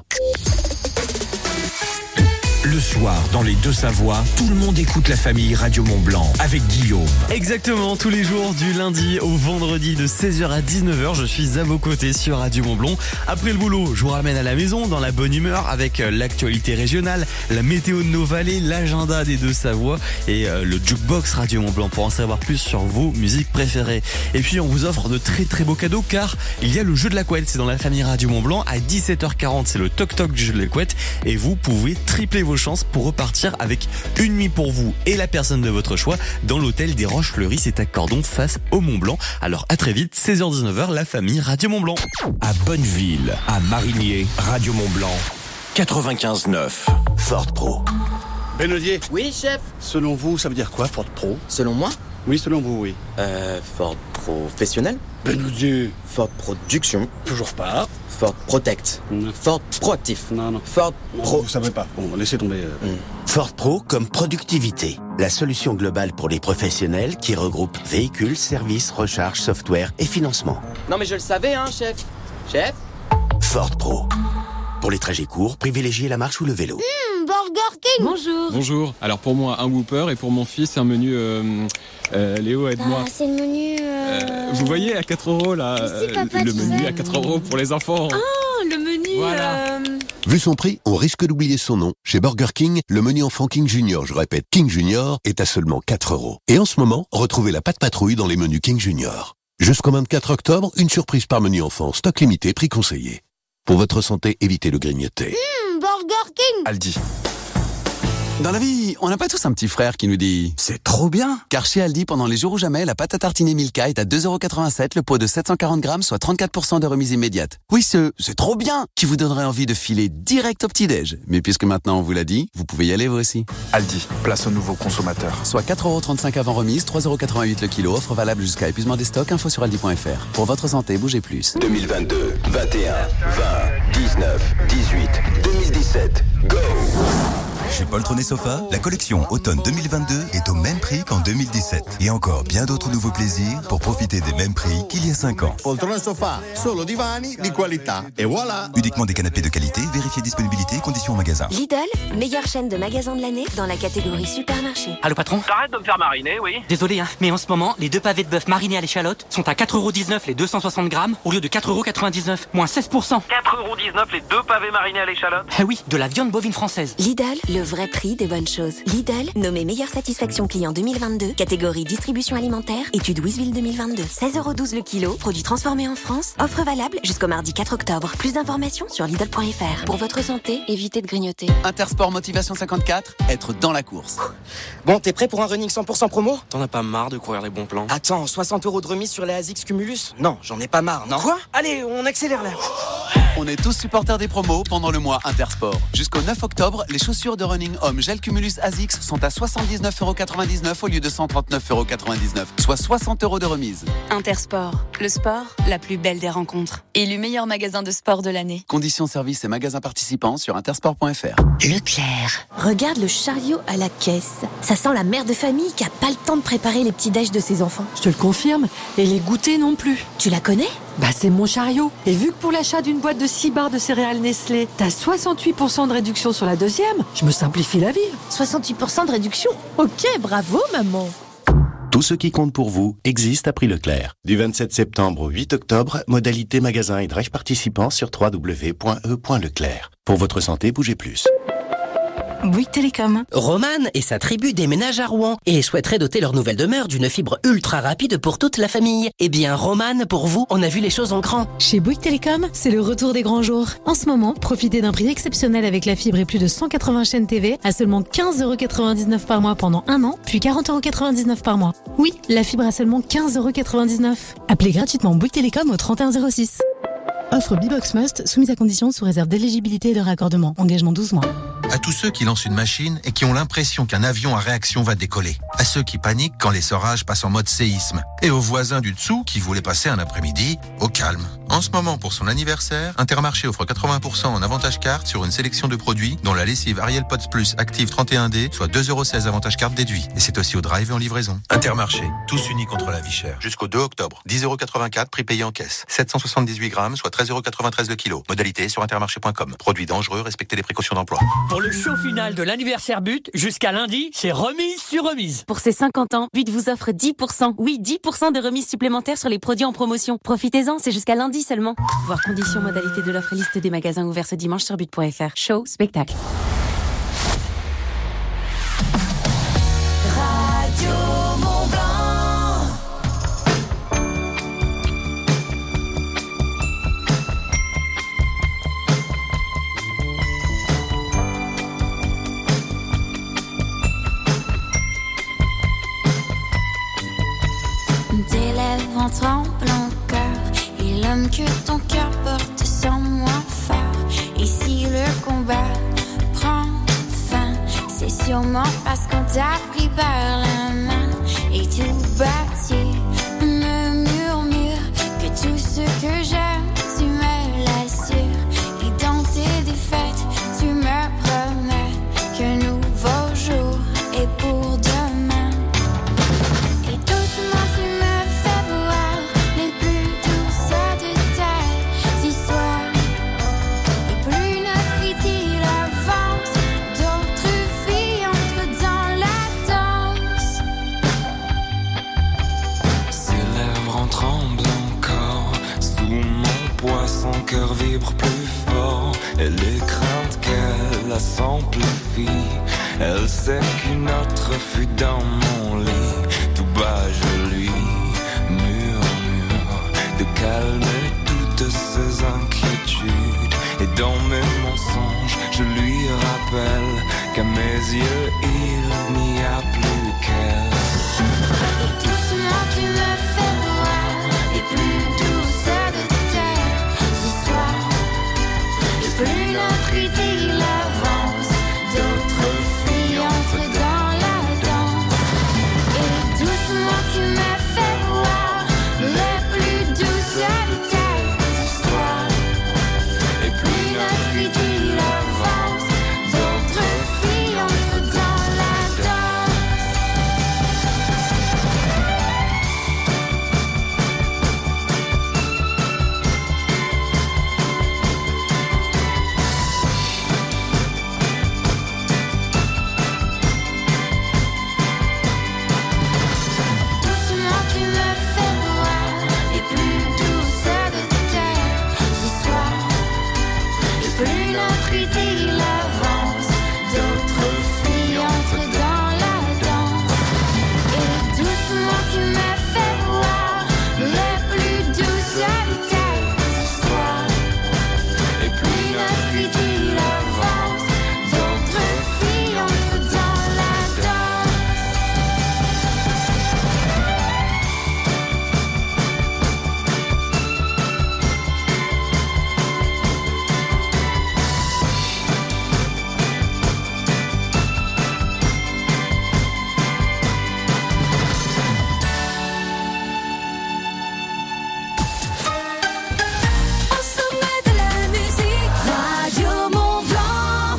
[SPEAKER 2] Le soir, dans les deux Savoies, tout le monde écoute la famille Radio Mont-Blanc avec Guillaume.
[SPEAKER 4] Exactement, tous les jours du lundi au vendredi de seize heures à dix-neuf heures, je suis à vos côtés sur Radio Mont-Blanc. Après le boulot, je vous ramène à la maison dans la bonne humeur avec l'actualité régionale, la météo de nos vallées, l'agenda des deux Savoies et le jukebox Radio Mont-Blanc pour en savoir plus sur vos musiques préférées. Et puis on vous offre de très très beaux cadeaux car il y a le jeu de la couette, c'est dans la famille Radio Mont-Blanc à dix-sept heures quarante, c'est le toc toc du jeu de la couette et vous pouvez tripler vos chances pour repartir avec une nuit pour vous et la personne de votre choix dans l'hôtel des Roches Fleuries, c'est à Cordon face au Mont-Blanc. Alors à très vite, seize heures dix-neuf heures, la famille Radio Mont-Blanc.
[SPEAKER 2] À Bonneville, à Marigné, Radio Mont-Blanc, quatre-vingt-quinze neuf. Ford Pro.
[SPEAKER 16] Benodier.
[SPEAKER 17] Oui, chef.
[SPEAKER 16] Selon vous, ça veut dire quoi, Ford Pro?
[SPEAKER 17] Selon moi?
[SPEAKER 16] Oui, selon vous, oui.
[SPEAKER 17] Euh, Ford Professionnel.
[SPEAKER 16] Benodier.
[SPEAKER 17] Ford Production.
[SPEAKER 16] Toujours pas.
[SPEAKER 17] Ford Protect.
[SPEAKER 16] Non.
[SPEAKER 17] Ford Proactif.
[SPEAKER 16] Non, non.
[SPEAKER 17] Ford Pro.
[SPEAKER 16] Vous savez pas. Bon, laissez tomber. Euh...
[SPEAKER 17] Mm.
[SPEAKER 18] Ford Pro comme productivité. La solution globale pour les professionnels qui regroupe véhicules, services, recharge, software et financement.
[SPEAKER 17] Non mais je le savais, hein, chef. Chef.
[SPEAKER 18] Ford Pro. Pour les trajets courts, privilégiez la marche ou le vélo.
[SPEAKER 19] Mmh, Burger King.
[SPEAKER 20] Bonjour. Bonjour. Alors pour moi, un Whopper et pour mon fils, un menu... Euh, euh, Léo, aide-moi.
[SPEAKER 19] Ah, c'est le menu... Euh...
[SPEAKER 20] Euh, vous voyez, à quatre euros, là.
[SPEAKER 19] Si, papa,
[SPEAKER 20] le
[SPEAKER 19] tu
[SPEAKER 20] menu
[SPEAKER 19] sais.
[SPEAKER 20] à quatre euros pour les enfants.
[SPEAKER 19] Ah, le menu...
[SPEAKER 20] Voilà.
[SPEAKER 19] Euh...
[SPEAKER 21] Vu son prix, on risque d'oublier son nom. Chez Burger King, le menu enfant King Junior, je répète, King Junior, est à seulement quatre euros. Et en ce moment, retrouvez la pâte patrouille dans les menus King Junior. Jusqu'au vingt-quatre octobre, une surprise par menu enfant, stock limité, prix conseillé. Pour votre santé, évitez le grignoter.
[SPEAKER 19] Mmh, Burger King.
[SPEAKER 24] Aldi. Dans la vie, on n'a pas tous un petit frère qui nous dit « C'est trop bien !» Car chez Aldi, pendant les jours ou jamais, la pâte à tartiner Milka est à deux euros quatre-vingt-sept, le pot de sept cent quarante grammes, soit trente-quatre pour cent de remise immédiate. Oui, ce « C'est trop bien !» qui vous donnerait envie de filer direct au petit-déj. Mais puisque maintenant on vous l'a dit, vous pouvez y aller vous aussi.
[SPEAKER 23] Aldi, place au nouveau consommateur.
[SPEAKER 24] Soit quatre euros trente-cinq avant remise, trois euros quatre-vingt-huit le kilo, offre valable jusqu'à épuisement des stocks, info sur aldi point f r. Pour votre santé, bougez plus.
[SPEAKER 29] deux mille vingt-deux, vingt et un, vingt, dix-neuf, dix-huit, deux mille dix-sept, go!
[SPEAKER 30] Chez Poltron et Sofa, la collection automne deux mille vingt-deux est au même prix qu'en deux mille dix-sept. Et encore bien d'autres nouveaux plaisirs pour profiter des mêmes prix qu'il y a cinq ans.
[SPEAKER 31] Poltron et Sofa, solo divani di qualità. Et voilà!
[SPEAKER 30] Uniquement des canapés de qualité, vérifiez disponibilité et conditions en magasin.
[SPEAKER 32] Lidl, meilleure chaîne de magasins de l'année dans la catégorie supermarché.
[SPEAKER 33] Allô patron?
[SPEAKER 34] T'arrêtes de me faire mariner, oui.
[SPEAKER 33] Désolé, hein, mais en ce moment, les deux pavés de bœuf marinés à l'échalote sont à quatre euros dix-neuf les deux cent soixante grammes au lieu de quatre euros quatre-vingt-dix-neuf, moins seize pour cent.
[SPEAKER 34] quatre euros dix-neuf les deux pavés marinés à l'échalote?
[SPEAKER 33] Ah oui, de la viande bovine française.
[SPEAKER 32] Lidl, le vrai prix des bonnes choses. Lidl, nommé meilleure satisfaction client deux mille vingt-deux, catégorie distribution alimentaire, étude Wizville deux mille vingt-deux. seize euros douze le kilo, produit transformé en France, offre valable jusqu'au mardi quatre octobre. Plus d'informations sur Lidl point f r. Pour votre santé, évitez de grignoter.
[SPEAKER 24] Intersport Motivation cinquante-quatre, être dans la course.
[SPEAKER 17] Bon, t'es prêt pour un running cent pour cent promo?
[SPEAKER 34] T'en as pas marre de courir les bons plans?
[SPEAKER 17] Attends, soixante euros de remise sur les A S X Cumulus? Non, j'en ai pas marre, non? Quoi? Allez, on accélère là.
[SPEAKER 24] On est tous supporters des promos pendant le mois Intersport. Jusqu'au neuf octobre, les chaussures de running homme gel Cumulus A S X sont à soixante-dix-neuf euros quatre-vingt-dix-neuf au lieu de cent trente-neuf euros quatre-vingt-dix-neuf, soit soixante euros de remise.
[SPEAKER 26] Intersport, le sport, la plus belle des rencontres. Élu meilleur magasin de sport de l'année.
[SPEAKER 24] Conditions services et magasins participants sur intersport point f r.
[SPEAKER 32] Leclerc. Regarde le chariot à la caisse. Ça sent la mère de famille qui a pas le temps de préparer les petits déj de ses enfants.
[SPEAKER 35] Je te le confirme. Et les goûters non plus.
[SPEAKER 32] Tu la connais?
[SPEAKER 35] Bah c'est mon chariot. Et vu que pour l'achat d'une boîte de six barres de céréales Nestlé, t'as soixante-huit pour cent de réduction sur la deuxième, je me simplifie la vie.
[SPEAKER 32] soixante-huit pour cent de réduction? Ok, bravo maman.
[SPEAKER 18] Tout ce qui compte pour vous existe à prix Leclerc. Du vingt-sept septembre au huit octobre, modalité magasin et drive participants sur w w w point e point leclerc. Pour votre santé, bougez plus.
[SPEAKER 1] Bouygues Télécom.
[SPEAKER 3] Romane et sa tribu déménagent à Rouen et souhaiteraient doter leur nouvelle demeure d'une fibre ultra rapide pour toute la famille. Eh bien, Romane, pour vous, on a vu les choses en grand.
[SPEAKER 1] Chez Bouygues Télécom, c'est le retour des grands jours. En ce moment, profitez d'un prix exceptionnel avec la fibre et plus de cent quatre-vingts chaînes T V à seulement quinze euros quatre-vingt-dix-neuf par mois pendant un an, puis quarante euros quatre-vingt-dix-neuf par mois. Oui, la fibre à seulement quinze euros quatre-vingt-dix-neuf. Appelez gratuitement Bouygues Télécom au trente et un zéro six. Offre B-Box Must, soumise à condition sous réserve d'éligibilité et de raccordement. Engagement douze mois.
[SPEAKER 5] À tous ceux qui lancent une machine et qui ont l'impression qu'un avion à réaction va décoller. À ceux qui paniquent quand l'essorage passe en mode séisme. Et aux voisins du dessous qui voulaient passer un après-midi au calme. En ce moment, pour son anniversaire, Intermarché offre quatre-vingts pour cent en avantage carte sur une sélection de produits, dont la lessive Ariel Pots Plus Active trente et un D, soit deux euros seize avantage carte déduit. Et c'est aussi au drive et en livraison. Intermarché, tous unis contre la vie chère. Jusqu'au deux octobre, dix euros quatre-vingt-quatre, prix payé en caisse. sept cent soixante-dix-huit grammes, soit treize euros quatre-vingt-treize le kilo. Modalité sur intermarché point com. Produit dangereux, respectez les précautions d'emploi.
[SPEAKER 6] Pour le show final de l'anniversaire But, jusqu'à lundi, c'est remise sur remise.
[SPEAKER 7] Pour ses cinquante ans, But vous offre dix pour cent. Oui, dix pour cent de remise supplémentaire sur les produits en promotion. Profitez-en, c'est jusqu'à lundi seulement. Voir conditions, modalités de l'offre et liste des magasins ouverts ce dimanche sur but point f r. Show, spectacle.
[SPEAKER 9] Radio Mont Blanc.
[SPEAKER 8] Tes lèvres en tremblant cœur, et l'homme que ton cœur porte sans moins fort. Et si le combat prend fin, c'est sûrement parce qu'on t'a pris par la main. Et tout bâti me murmure que tout ce que j'aime, tu me l'assures. Et dans tes défaites, tu me promets qu'un nouveau jour est pour demain. Et doucement tu me fais voir les plus douces de tes histoires. Et plus notre idylle avance, d'autres filles entrent dans la danse.
[SPEAKER 10] Ses lèvres en tremblent encore, sous mon poids son cœur vibre plus fort. Et les craintes qu'elle a s'amplifient, elle sait qu'une autre fut dans mon lit. Tout bas je lui murmure de calmer toutes ses inquiétudes. Et dans mes mensonges je lui rappelle qu'à mes yeux il n'y a plus qu'elle.
[SPEAKER 8] Et doucement tu me fais voir les plus douces de tes histoires. Et plus notre idylle avance, d'autres filles entrent dans la danse. Et doucement tu me fais voir les plus douces de tes histoires. Et plus notre idylle avance, d'autres filles entrent dans la danse. Doucement tu me fais voir les plus douces de tes histoires. Et plus notre idylle avance, d'autres filles entrent dans la danse. Et doucement tu me fais voir les plus douces de tes histoires. Et plus notre idylle avance, d'autres filles entrent dans la danse.
[SPEAKER 9] Au sommet de la musique, Radio Mont Blanc.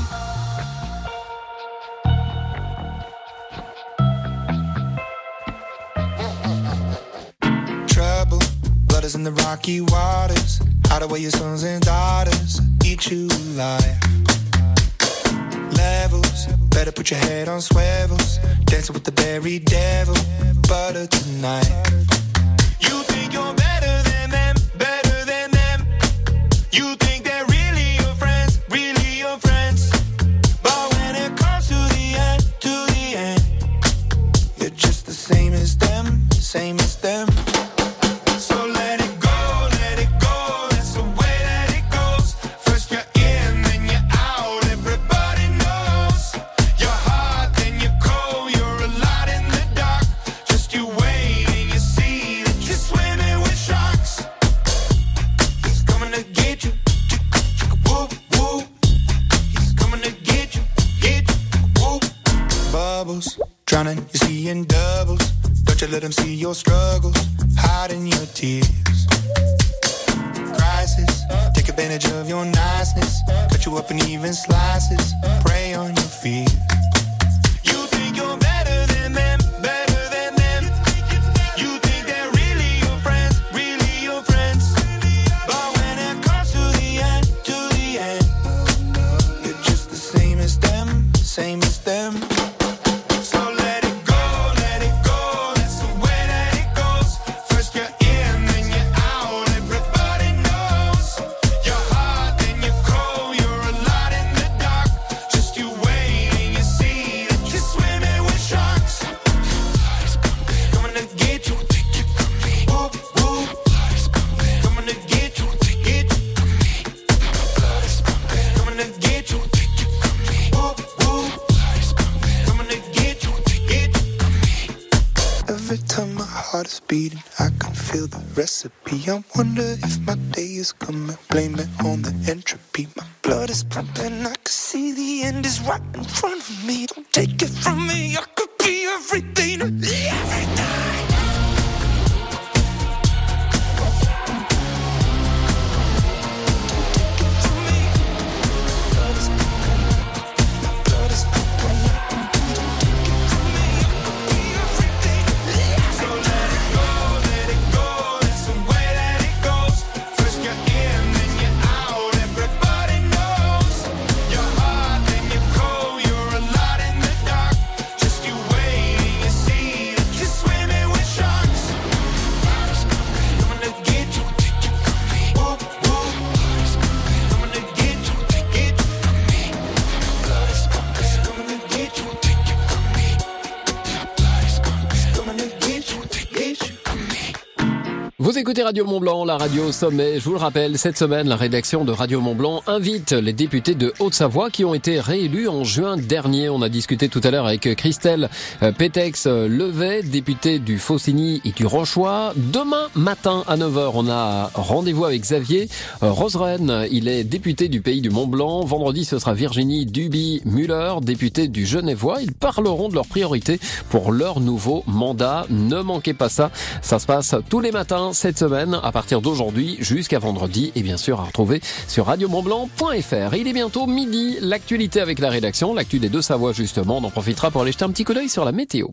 [SPEAKER 11] Trouble, blood is in the rocky waters. Hide away your sons and daughters, eat you alive. Levels, better put your head on swivels. Dancing with the very devil, butter tonight. You think you're better than them, better than them. You think they're really your friends, really your friends. But when it comes You're just the same as them, same as them. So let it go, let it go, that's the way that it goes. First you're in, then you're out, everybody knows. You're hot, then you're cold, you're a lot in the dark. Just you wait and you see that you're swimming with sharks. He's coming to get you, whoop, whoop. He's coming to get you, get you, whoop. Bubbles, drowning, you're seeing doubles. Don't you let them see your struggles, hiding your tears. Crisis, take advantage of your niceness. Cut you up in even slices, prey on your fears. You think you're better than them, better than them. You think they're really your friends, really your friends. But when it comes to the end, to the end, you're just the same as them, same as them. So let it go, let it go, that's the way that it goes. First you're in, then you're out, everybody knows. You're hot, then you're cold, you're a lot in the dark. Just you wait and you see that you're swimming with sharks. Coming to get you, whoop, whoop. Coming to get you, get you. Coming to get you, whoop, whoop. Coming to get you, get you. Every time my heart is beating, I can feel the recipe. I wonder if my day is coming. Blame it on the entropy. My blood is pumping. I can see the end is right in front of me. Don't take it from me. I could be everything to me, everything.
[SPEAKER 2] Vous écoutez Radio Mont-Blanc, la radio au sommet. Je vous le rappelle, cette semaine, la rédaction de Radio Mont-Blanc invite les députés de Haute-Savoie qui ont été réélus en juin dernier. On a discuté tout à l'heure avec Christelle Pétex-Levet, députée du Faucigny et du Rochois. Demain matin à neuf heures, on a rendez-vous avec Xavier Roseren. Il est député du Pays du Mont-Blanc. Vendredi, ce sera Virginie Duby-Muller, députée du Genevois. Ils parleront de leurs priorités pour leur nouveau mandat. Ne manquez pas ça. Ça se passe tous les matins cette semaine, à partir d'aujourd'hui jusqu'à vendredi, et bien sûr à retrouver sur radio mont blanc point f r. Il est bientôt midi, l'actualité avec la rédaction, l'actu des Deux-Savoie justement, on en profitera pour aller jeter un petit coup d'œil sur la météo.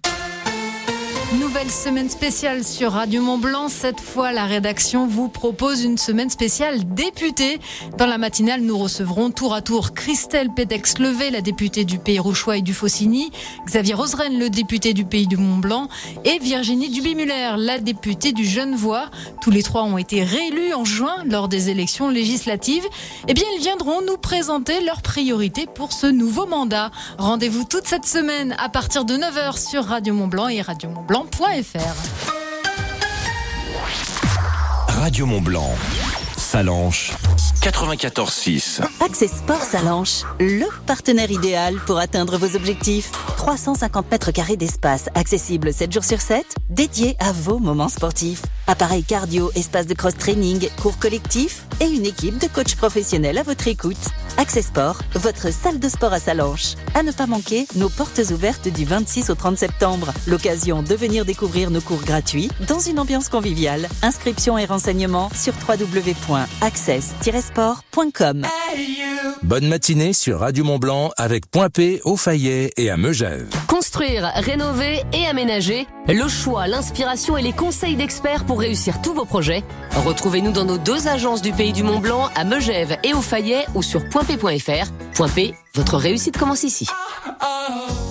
[SPEAKER 4] Nouvelle semaine spéciale sur Radio Mont-Blanc. Cette fois, la rédaction vous propose une semaine spéciale députée. Dans la matinale, nous recevrons tour à tour Christelle Pétex-Levet, la députée du Pays Rochois et du Faucigny, Xavier Roseren, le député du Pays du Mont-Blanc, et Virginie Duby-Muller, la députée du Genevois. Tous les trois ont été réélus en juin lors des élections législatives. Eh bien, ils viendront nous présenter leurs priorités pour ce nouveau mandat. Rendez-vous toute cette semaine à partir de neuf heures sur Radio Mont-Blanc et radio mont blanc point f r.
[SPEAKER 12] Radio Mont-Blanc, Salanches, quatre-vingt-quatorze six.
[SPEAKER 13] Access Sport Salanches, le partenaire idéal pour atteindre vos objectifs. trois cent cinquante mètres carrés d'espace, accessible sept jours sur sept, dédié à vos moments sportifs. Appareil cardio, espace de cross-training, cours collectifs et une équipe de coachs professionnels à votre écoute. Access Sport, votre salle de sport à Salanches. À ne pas manquer, nos portes ouvertes du vingt-six au trente septembre. L'occasion de venir découvrir nos cours gratuits dans une ambiance conviviale. Inscriptions et renseignements sur w w w point access tiret sport point com.
[SPEAKER 12] Bonne matinée sur Radio Mont-Blanc avec Point P au Fayet et à Megève.
[SPEAKER 14] Construire, rénover et aménager, le choix, l'inspiration et les conseils d'experts pour réussir tous vos projets. Retrouvez-nous dans nos deux agences du Pays du Mont-Blanc à Megève et au Fayet ou sur point p point f r. Point P, votre réussite commence ici.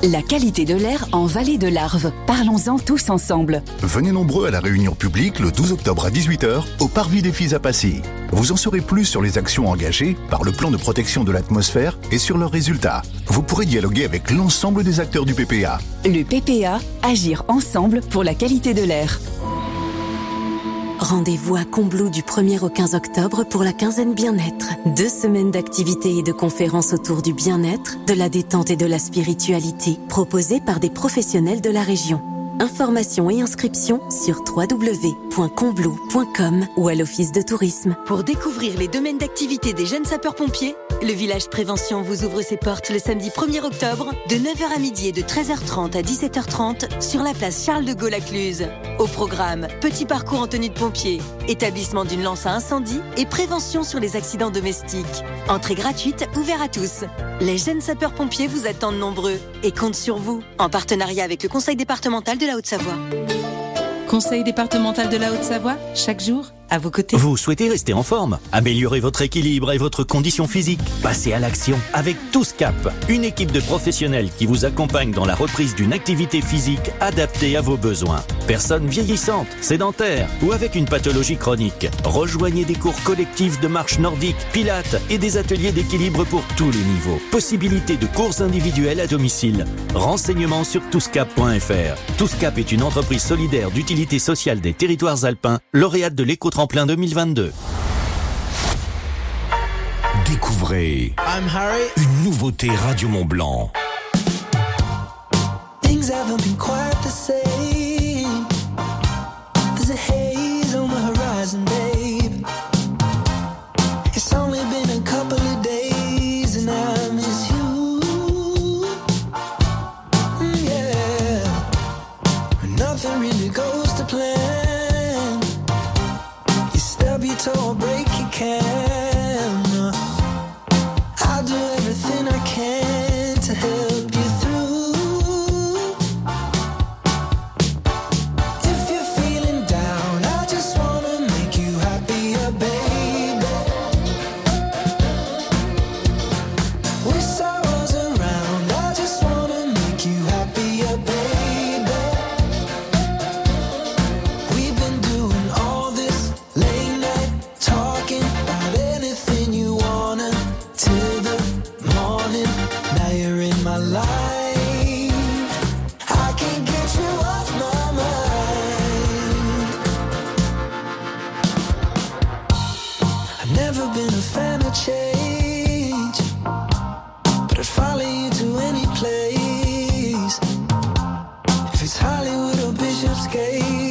[SPEAKER 15] La qualité de l'air en vallée de l'Arve. Parlons-en tous ensemble. Venez nombreux à la réunion publique le douze octobre à dix-huit heures au Parvis des Filles à Passy. Vous en saurez plus sur les actions engagées par le plan de protection de l'atmosphère et sur leurs résultats. Vous pourrez dialoguer avec l'ensemble des acteurs du P P A. Le P P A, agir ensemble pour la qualité de l'air.
[SPEAKER 7] Rendez-vous à Combloux du premier au quinze octobre pour la quinzaine bien-être. Deux semaines d'activités et de conférences autour du bien-être, de la détente et de la spiritualité, proposées par des professionnels de la région. Informations et inscriptions sur w w w point combloux point com ou à l'office de tourisme.
[SPEAKER 15] Pour découvrir les domaines d'activité des jeunes sapeurs-pompiers, le village prévention vous ouvre ses portes le samedi premier octobre de neuf heures à midi et de treize heures trente à dix-sept heures trente sur la place Charles de Gaulle à Cluse. Au programme, petit parcours en tenue de pompier, établissement d'une lance à incendie et prévention sur les accidents domestiques. Entrée gratuite, ouvert à tous. Les jeunes sapeurs-pompiers vous attendent nombreux et comptent sur vous, en partenariat avec le Conseil départemental de la Haute-Savoie.
[SPEAKER 16] Conseil départemental de la Haute-Savoie, chaque jour, à vos côtés.
[SPEAKER 19] Vous souhaitez rester en forme, améliorer votre équilibre et votre condition physique? Passez à l'action avec TousCap, une équipe de professionnels qui vous accompagne dans la reprise d'une activité physique adaptée à vos besoins. Personnes vieillissantes, sédentaires ou avec une pathologie chronique. Rejoignez des cours collectifs de marche nordique, pilates et des ateliers d'équilibre pour tous les niveaux. Possibilité de cours individuels à domicile. Renseignements sur touscap point f r. TousCap est une entreprise solidaire d'utilité sociale des territoires alpins, lauréate de l'éco-tremplin deux mille vingt-deux.
[SPEAKER 20] Découvrez une nouveauté Radio Mont Blanc.
[SPEAKER 9] Things haven't been quite the same. There's a haze on the horizon, babe. It's only been a couple of days and I miss you. Mm, yeah. Nothing really goes to plan. You stub your toe or break your can. I'll do everything I can to help you through. If you're feeling down, I just wanna make you happier, baby. Wish I was around, I just wanna make you happier, baby. We've been doing all this late night talking about anything you wanna till the morning. Now you're in my life. I can't get you off my mind. I've never been a fan of change, but I'd follow you to any place. If it's Hollywood or Bishopsgate,